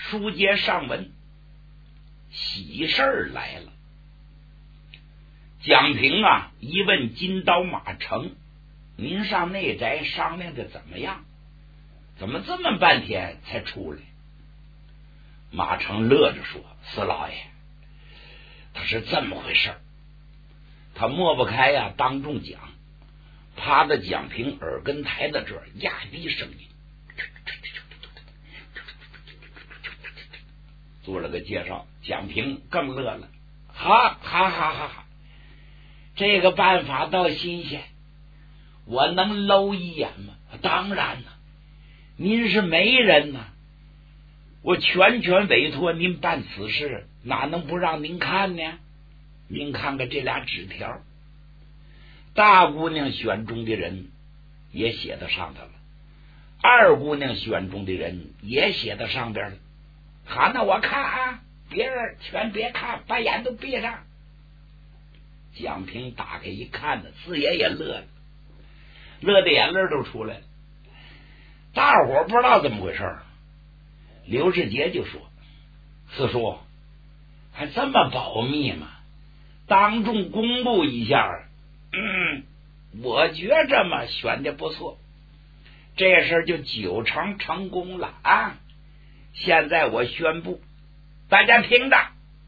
书接上文，喜事儿来了。蒋平啊，一问金刀马成，您上内宅商量的怎么样？怎么这么半天才出来？马成乐着说：“四老爷，他是这么回事，他抹不开呀，当众讲，趴在蒋平耳根台的这儿，压低声音，做了个介绍。蒋平更乐了，哈哈哈哈哈！这个办法倒新鲜，我能搂一眼吗？当然了，您是媒人呐，我全权委托您办此事，哪能不让您看呢？您看看这俩纸条，大姑娘选中的人也写到上头了，二姑娘选中的人也写到上边了。好，那我看啊，别人全别看，把眼都闭上。蒋平打开一看呢，四爷也乐了，乐的眼泪都出来了。大伙不知道怎么回事，刘世杰就说：“四叔，还这么保密吗？当众公布一下。我觉着嘛，选的不错，这事就90%成功了啊！现在我宣布，大家听着，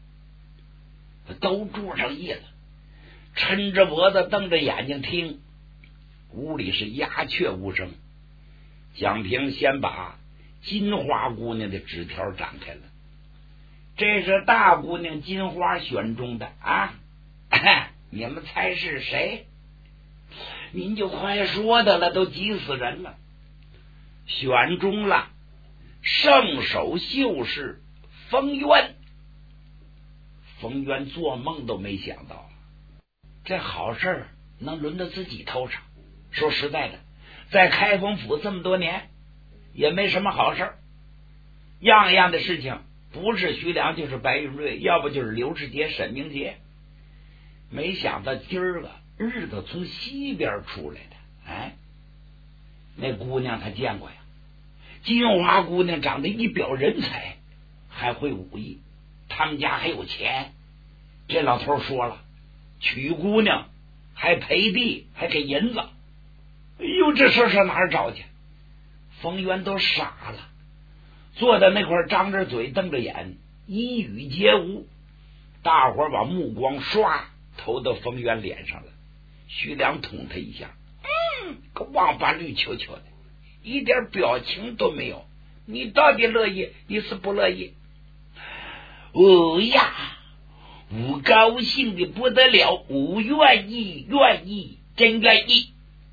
都注上意了，抻着脖子瞪着眼睛听。屋里是鸦雀无声。蒋平先把金花姑娘的纸条展开了，这是大姑娘金花选中的啊，你们猜是谁？您就快说的了，都急死人了。选中了圣手秀士冯渊。冯渊做梦都没想到，这好事能轮到自己头上。说实在的，在开封府这么多年，也没什么好事，样样的事情不是徐良就是白云瑞，要不就是刘世杰、沈明杰。没想到今儿个日子从西边出来的，那姑娘她见过呀，金花姑娘长得一表人才，还会武艺，他们家还有钱。这老头说了，娶姑娘还赔地，还给银子。哎呦，这事上哪儿找去？冯渊都傻了，坐在那块张着嘴瞪着眼，一语皆无。大伙把目光唰投到冯渊脸上了。徐良捅他一下，个王八绿球球的，一点表情都没有。你到底乐意，你是不乐意？哦呀，我高兴的不得了，我愿意，愿意，真愿意。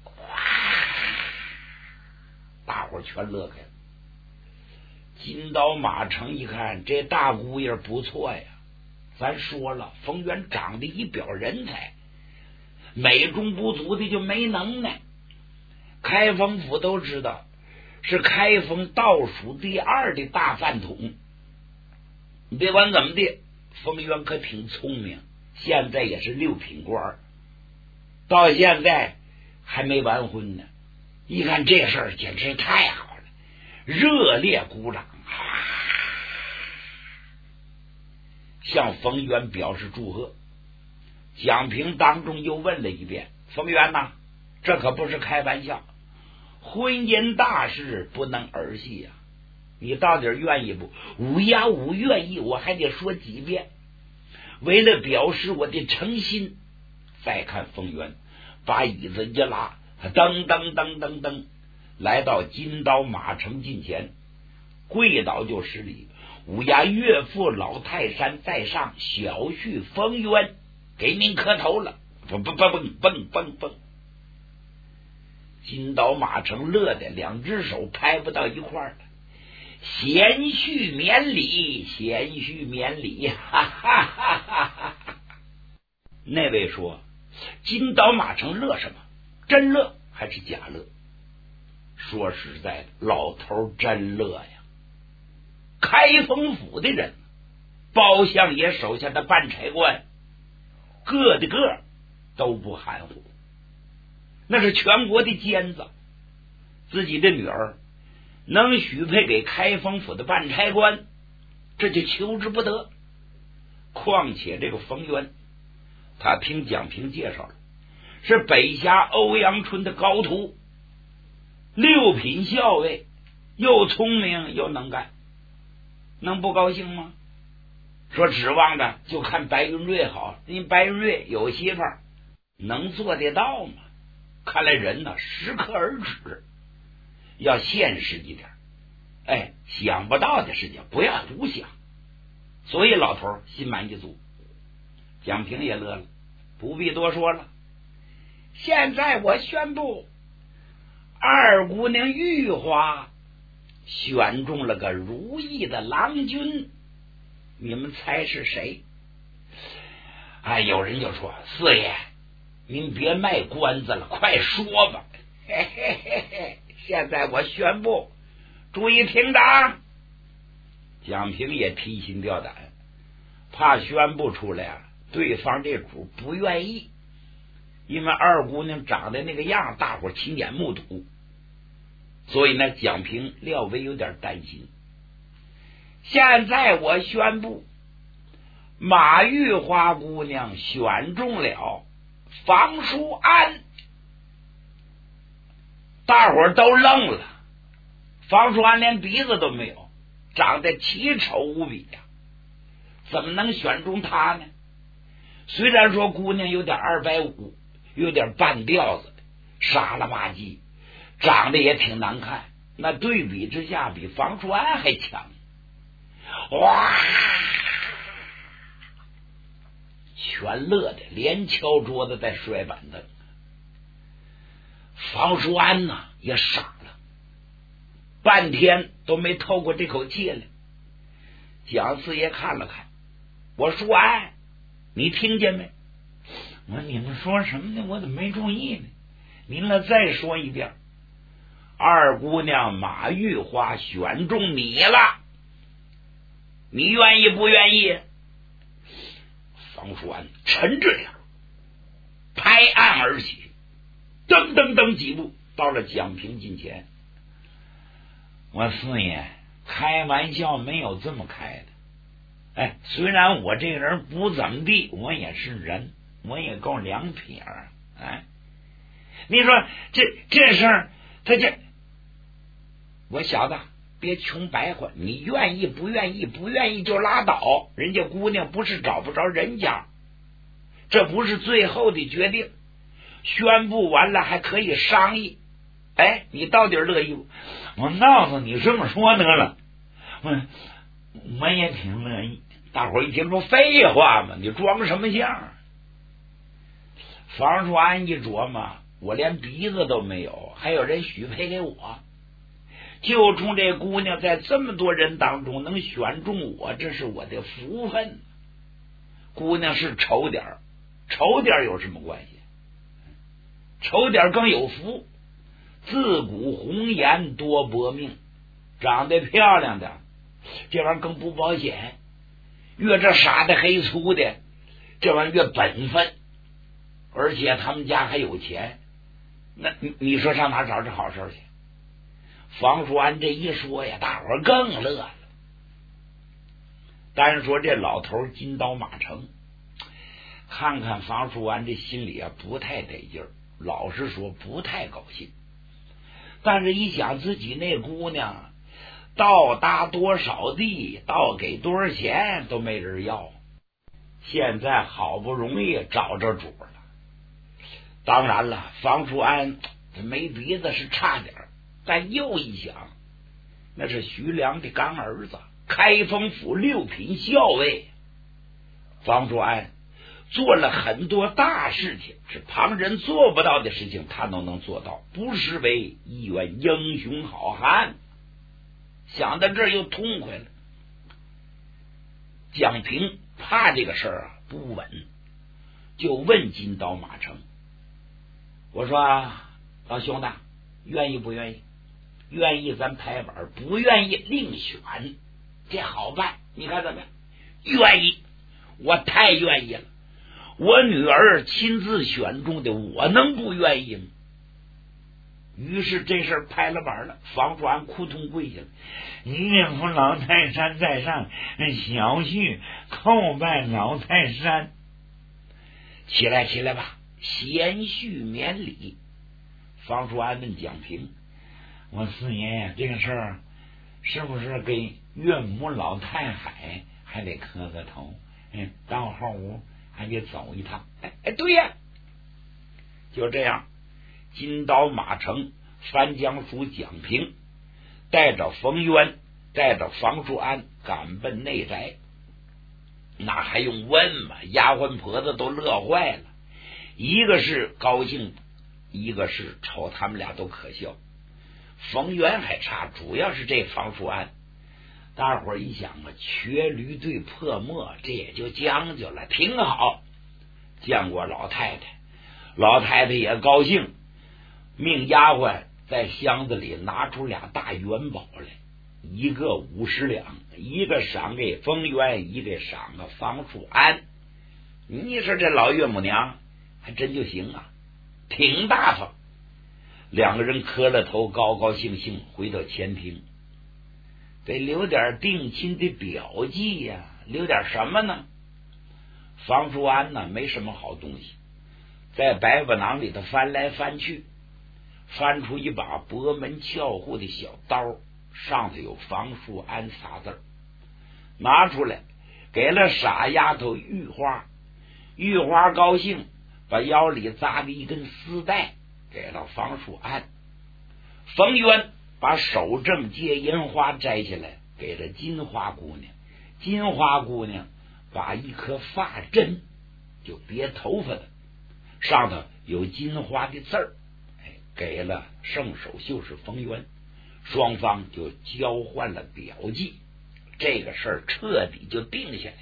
大伙全乐开了。金刀马成一看，这大姑爷不错呀，咱说了，冯渊长得一表人才，美中不足的就没能耐。开封府都知道是开封倒数第2的大饭桶，别管怎么的，冯渊可挺聪明，现在也是6品官，到现在还没完婚呢。一看这事儿简直太好了，热烈鼓掌，向冯渊表示祝贺。蒋平当中又问了一遍：“冯渊呐，这可不是开玩笑，婚姻大事不能儿戏呀，你到底愿意不？”“我呀，我愿意。”我还得说几遍，为了表示我的诚心。再看冯渊把椅子一拉，噔噔噔噔噔来到金刀马成近前，跪倒就施礼：“我家岳父老泰山在上，小婿冯渊给您磕头了。”蹦蹦蹦蹦蹦蹦，金刀马成乐的2只手拍不到一块儿了。贤婿免礼，贤婿免礼，哈哈哈哈哈！那位说：“金刀马成乐什么？真乐还是假乐？”说实在的，老头真乐呀。开封府的人，包相爷手下的办差官，个的个都不含糊，那是全国的尖子。自己的女儿能许配给开封府的办差官， 这就求之不得。况且这个冯源，他听蒋平介绍了，是北峡欧阳春的高徒，6品校尉，又聪明又能干，能不高兴吗？说指望着就看白云瑞好，因为白云瑞有媳妇儿，能做得到吗？看来人呢适可而止，要现实一点。哎，想不到的事情不要胡想。所以老头心满意足，蒋平也乐了，不必多说了。现在我宣布，二姑娘玉花选中了个如意的郎君，你们猜是谁？哎，有人就说：“四爷，您别卖关子了，快说吧！”嘿嘿嘿嘿，现在我宣布，注意听着。蒋平也提心吊胆，怕宣布出来啊，对方这主不愿意，因为二姑娘长得那个样，大伙亲眼目睹，所以呢，蒋平略微有点担心。现在我宣布，马玉花姑娘选中了房叔安。大伙都愣了，房叔安连鼻子都没有，长得奇丑无比呀，怎么能选中他呢？虽然说姑娘有点250，有点半吊子，傻了吧唧，长得也挺难看，那对比之下比房叔安还强。哇！全乐的连敲桌子带摔板凳。房叔安呐也傻了，半天都没透过这口气来。蒋四爷看了看，我说：“哎，你听见没？”我说：“你们说什么呢？我怎么没注意呢？您了再说一遍。二姑娘马玉花选中你了，你愿意不愿意？”房叔安沉着脸，拍案而起，噔噔噔几步到了蒋平近前。我四爷开玩笑没有这么开的。哎，虽然我这个人不怎么地，我也是人，我也够2撇儿。哎，你说这事儿，他这，我小子别穷白话，你愿意不愿意？不愿意就拉倒，人家姑娘不是找不着人家，这不是最后的决定，宣布完了还可以商议。哎，你到底乐意不？我告诉你这么说得了，我也挺乐意。大伙一听说废话嘛，你装什么相？房叔安一琢磨，我连鼻子都没有，还有人许配给我，就冲这姑娘在这么多人当中能选中我，这是我的福分。姑娘是丑点儿，丑点儿有什么关系？丑点儿更有福。自古红颜多薄命，长得漂亮的这玩意儿更不保险，越这傻的黑粗的这玩意儿越本分，而且他们家还有钱，那你说上哪找这好事去？房叔安这一说呀，大伙儿更乐了。单说这老头金刀马成，看看房叔安这心里啊不太得劲儿，老实说不太高兴。但是一想自己那姑娘倒搭多少地，倒给多少钱都没人要，现在好不容易找着主了。当然了，房叔安没鼻子是差点，但又一想，那是徐良的干儿子，开封府6品校尉。房叔安做了很多大事情，是旁人做不到的事情，他都能做到，不失为一员英雄好汉。想到这儿又痛快了。蒋平怕这个事儿啊不稳，就问金刀马成：“我说老兄弟，愿意不愿意？愿意咱拍板，不愿意另选，这好办，你看怎么样？”“愿意，我太愿意了。我女儿亲自选中的，我能不愿意吗？” 于是这事拍了板了，房叔安扑通跪下了：“ 岳父老泰山在上，小婿叩拜老泰山。” 起来起来吧，贤婿免礼。房叔安问蒋平：“ 我四爷爷，这个事儿是不是给岳母老太海还得磕个头？到后屋还得走一趟。” 哎，对呀。就这样，金刀马成、范江署蒋平带着冯渊，带着房叔安赶奔内宅。那还用问吗？丫鬟婆子都乐坏了，一个是高兴，一个是瞅他们俩都可笑。冯渊还差，主要是这房叔安。大伙儿一想啊，瘸驴对破磨，这也就将就了，挺好。见过老太太，老太太也高兴，命丫鬟在箱子里拿出俩大元宝来，一个50两，一个赏给冯渊，一个赏个房叔安。你说这老岳母娘还真就行啊，挺大方。两个人磕了头，高高兴兴回到前厅，得留点定亲的表记呀，留点什么呢？房叔安呢，没什么好东西，在百宝囊里头翻来翻去，翻出一把博门翘户的小刀，上头有房叔安仨字，拿出来给了傻丫头玉花。玉花高兴，把腰里扎了一根丝带给了房叔安。冯渊把手正接银花摘下来给了金花姑娘，金花姑娘把一颗发针，就别头发的，上头有金花的字儿，给了圣手绣是冯渊。双方就交换了表记，这个事儿彻底就定下来。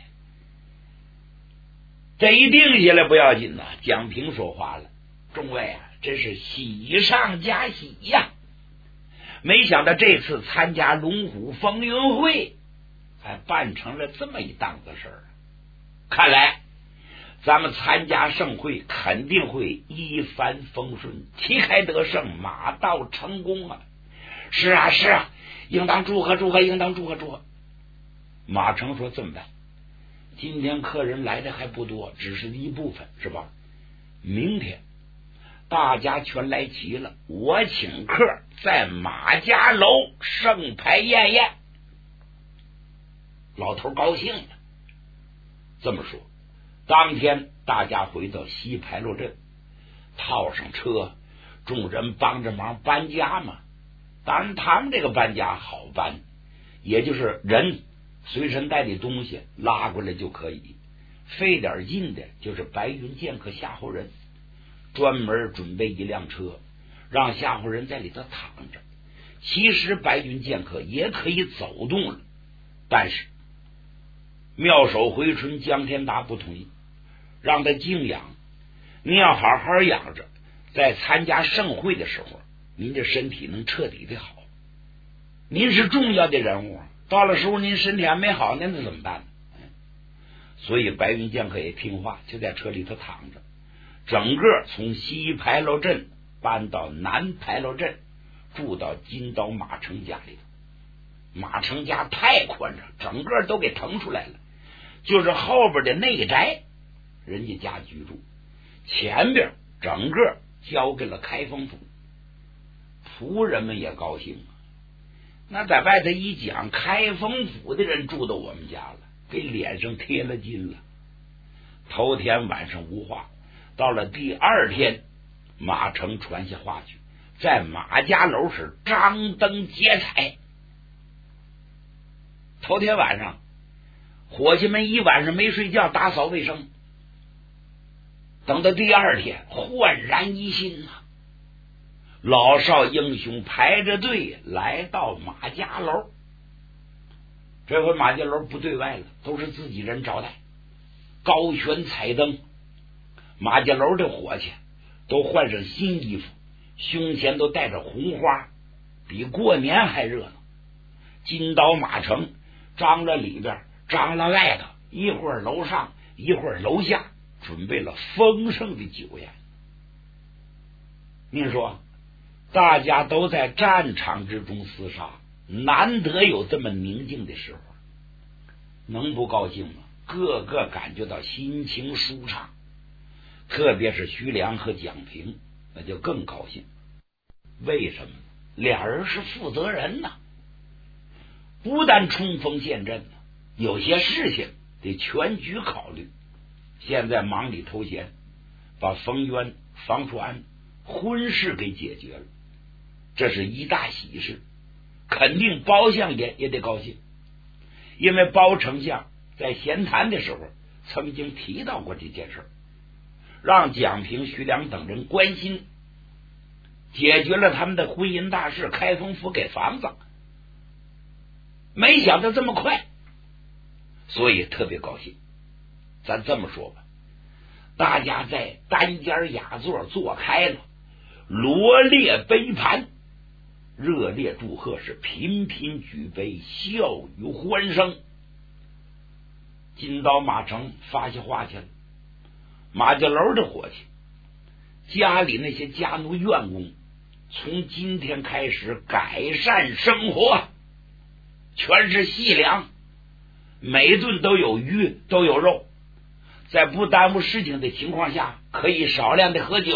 这一定下来不要紧呐，蒋平说话了：“众位啊，真是喜上加喜呀！没想到这次参加龙虎风云会，还办成了这么一档子事儿。看来咱们参加盛会肯定会一帆风顺，旗开得胜，马到成功啊！”“是啊是啊，应当祝贺祝贺，应当祝贺祝贺。”马成说：“这么办，今天客人来的还不多，只是一部分，是吧？明天大家全来齐了，我请客在马家楼盛牌宴宴。”老头高兴了。这么说，当天大家回到西牌楼镇，套上车，众人帮着忙搬家嘛。当然他们这个搬家好搬，也就是人随身带的东西拉过来就可以，费点劲的就是白云剑客夏侯人专门准备一辆车，让夏侯人在里头躺着。其实白云剑客也可以走动了，但是妙手回春江天达不同意，让他静养。您要好好养着，在参加盛会的时候，您这身体能彻底的好。您是重要的人物，到了时候您身体还没好，那怎么办呢？所以白云剑客也听话，就在车里头躺着。整个从西牌楼镇搬到南牌楼镇，住到金刀马成家里头。马成家太宽敞，整个都给腾出来了，就是后边的内宅人家家居住，前边整个交给了开封府。仆人们也高兴啊，那在外头一讲，开封府的人住到我们家了，给脸上贴了金了。头天晚上无话，到了第二天，马成传下话去，在马家楼是张灯结彩。头天晚上伙计们一晚上没睡觉，打扫卫生，等到第二天焕然一新啊，老少英雄排着队来到马家楼。这回马家楼不对外了，都是自己人招待，高悬彩灯，马家楼的伙计都换上新衣服，胸前都带着红花，比过年还热闹。金刀马成张了里边，张了外头，一会儿楼上一会儿楼下，准备了丰盛的酒宴。您说大家都在战场之中厮杀，难得有这么宁静的时候，能不高兴吗？个个感觉到心情舒畅，特别是徐良和蒋平，那就更高兴。为什么？俩人是负责人呐，不但冲锋陷阵，有些事情得全局考虑。现在忙里偷闲，把冯渊、房叔安婚事给解决了，这是一大喜事，肯定包相爷也得高兴。因为包丞相在闲谈的时候曾经提到过这件事，让蒋平、徐良等人关心，解决了他们的婚姻大事，开封府给房子，没想到这么快，所以特别高兴。咱这么说吧，大家在单间雅座坐开了，罗列杯盘，热烈祝贺，是频频举杯，笑语欢声。金刀马成发下话去了，马家楼的伙计，家里那些家奴院工，从今天开始改善生活，全是细粮，每顿都有鱼，都有肉，在不耽误事情的情况下，可以少量的喝酒。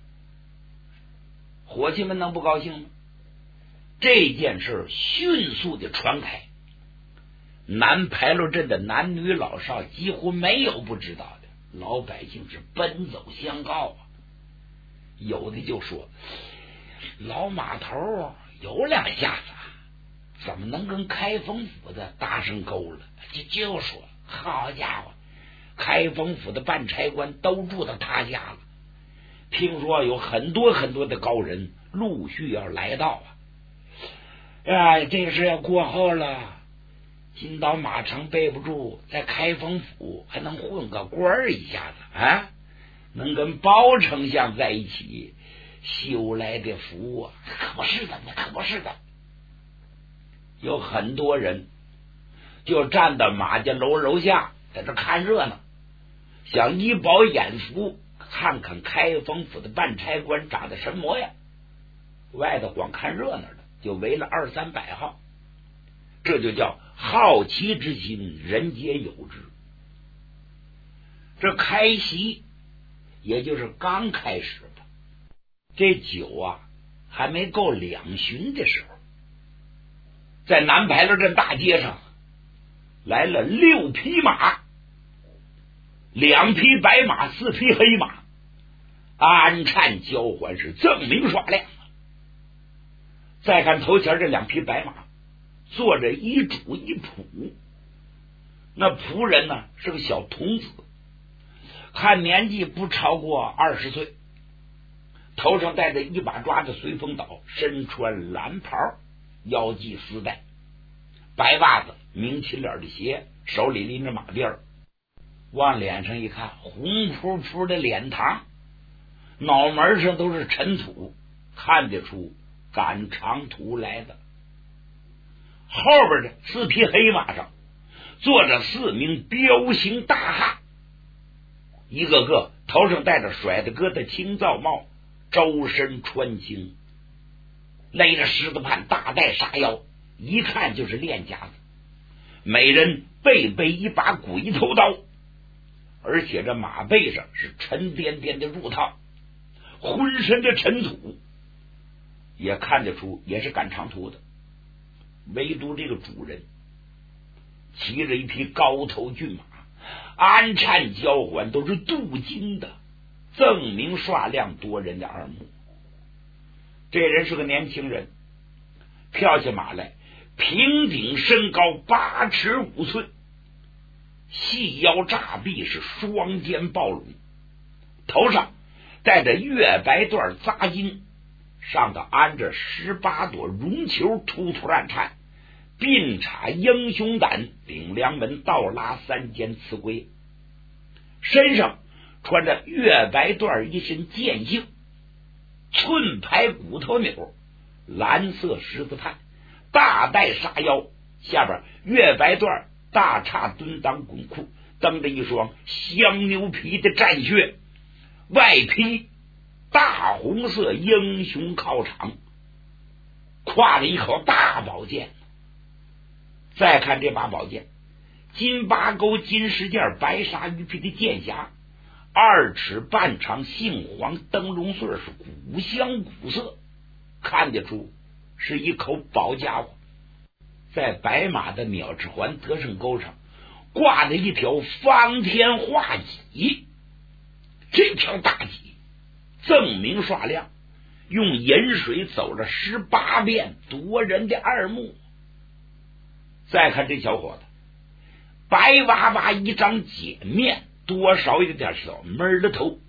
伙计们能不高兴吗？这件事迅速的传开，南牌楼镇的男女老少几乎没有不知道的，老百姓是奔走相告啊。有的就说，老码头有两下子，怎么能跟开封府的搭上钩了？就说好家伙，开封府的办差官都住到他家了，听说有很多很多的高人陆续要来到啊。这个事要过后了，金刀马成背不住，在开封府还能混个官一下子啊，能跟包丞相在一起修来的福啊，可不是的，可不是的。有很多人就站到马家楼楼下，在这看热闹，想一饱眼福，看看开封府的办差官长得什么模样。外头光看热闹的就围了200-300号，这就叫好奇之心，人皆有之。这开席也就是刚开始吧，这酒啊还没够2巡的时候，在南牌楼镇大街上来了6匹马，2匹白马，4匹黑马，鞍颤交换，是锃明耍亮。再看头前这2匹白马，坐着一主一仆，那仆人呢是个小童子，看年纪不超过20岁，头上戴着一把抓着随风倒，身穿蓝袍，腰系丝带，白袜子，明青脸的鞋，手里拎着马鞭，往脸上一看，红扑扑的脸膛，脑门上都是尘土，看得出赶长途来的。后边的4匹黑马上坐着4名彪形大汉，一个个头上戴着甩的疙瘩青皂帽，周身穿青，勒着狮子盘，大带杀腰，一看就是练家子。每人背背一把鬼头刀，而且这马背上是沉甸甸的褥套，浑身的尘土，也看得出也是赶长途的。唯独这个主人骑着一匹高头骏马，鞍颤交换，都是镀金的，锃明刷亮，夺人的耳目。这人是个年轻人，跳下马来，平顶身高8尺5寸，细腰炸臂，是双肩抱拢，头上戴着月白缎扎巾，上头安着18朵绒球，突突暗颤，鬓插英雄胆，顶梁门倒拉3间刺龟，身上穿着月白缎一身剑杏，寸排骨头钮，蓝色十字畔，大带杀腰，下边月白缎大叉蹲裆滚裤，蹬着一双香牛皮的战靴，外披大红色英雄靠场，挎着一口大宝剑。再看这把宝剑，金八钩金饰件，白纱玉皮的剑匣，2尺半长，杏黄灯笼穗，是古香古色，看得出是一口宝家伙。在白马的鸟翅环得胜钩上挂着一条方天画戟，这条大戟锃明刷亮，用银水走了18遍，夺人的耳目。再看这小伙子，白哇哇一张碱面，多少有点小闷的头，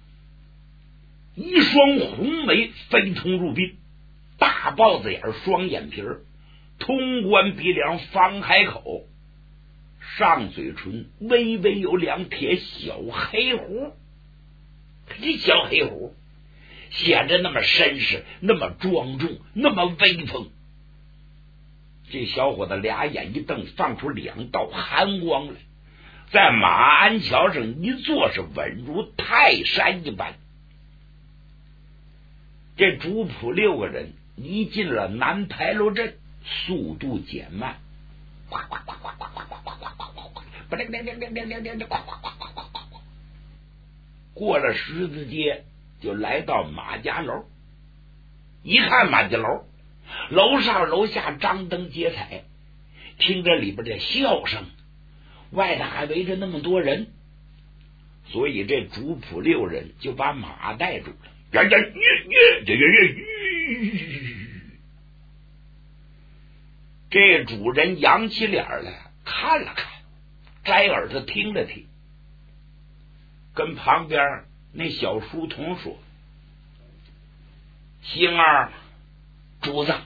一双红眉飞通入鬓，大豹子眼，双眼皮，通关鼻梁，方开口，上嘴唇微微有2撇小黑胡。这小黑胡显着那么绅士，那么庄重，那么威风。这小伙子俩眼一瞪，放出2道寒光来，在马鞍桥上一坐，是稳如泰山一般。这主仆6个人一进了南牌楼镇，速度减慢，过了十字街，就来到马家楼。一看马家楼，楼上楼下张灯结彩，听着里边的笑声，外头还围着那么多人，所以这主仆6人就把马带住了。这主人扬起脸来看了看，摘耳朵听了听，跟旁边那小书童说：“星儿，主子，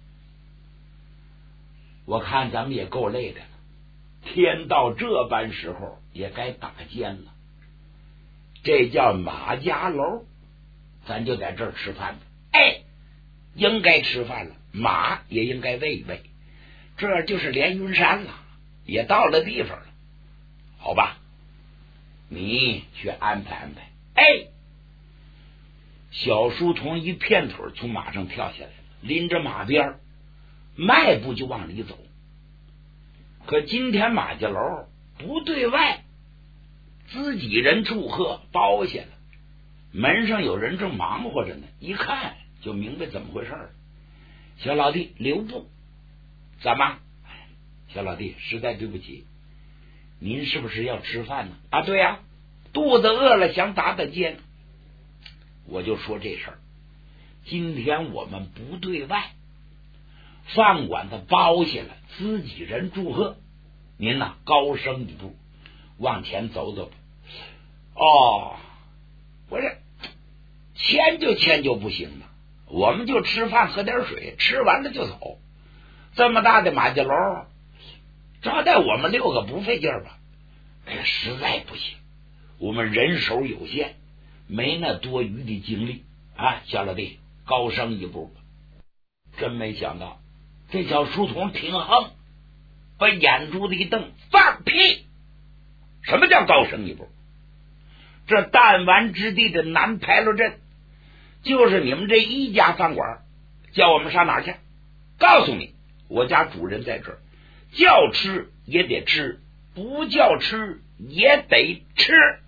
我看咱们也够累的了，天到这般时候也该打尖了。这叫马家楼，咱就在这儿吃饭吧。哎，应该吃饭了，马也应该喂一喂。这就是连云山了，也到了地方了，好吧？你去安排安排。”哎，小书童一片腿从马上跳下来，拎着马鞭，迈步就往里走。可今天马家楼不对外，自己人祝贺包下了，门上有人正忙活着呢，一看就明白怎么回事了。小老弟留步。怎么？小老弟，实在对不起，您是不是要吃饭呢？啊，对呀，肚子饿了想打打尖。我就说这事儿，今天我们不对外，饭馆子包下了，自己人祝贺，您呐高升一步，往前走走吧。哦，我这迁就不行了，我们就吃饭喝点水，吃完了就走。这么大的马家楼，招待我们6个不费劲吧？哎，实在不行，我们人手有限，没那多余的精力啊！小老弟，高升一步吧。真没想到，这小书童挺横，把眼珠子一瞪，放屁！什么叫高升一步？这弹丸之地的南牌楼镇，就是你们这一家饭馆，叫我们上哪儿去？告诉你，我家主人在这儿，叫吃也得吃，不叫吃也得吃。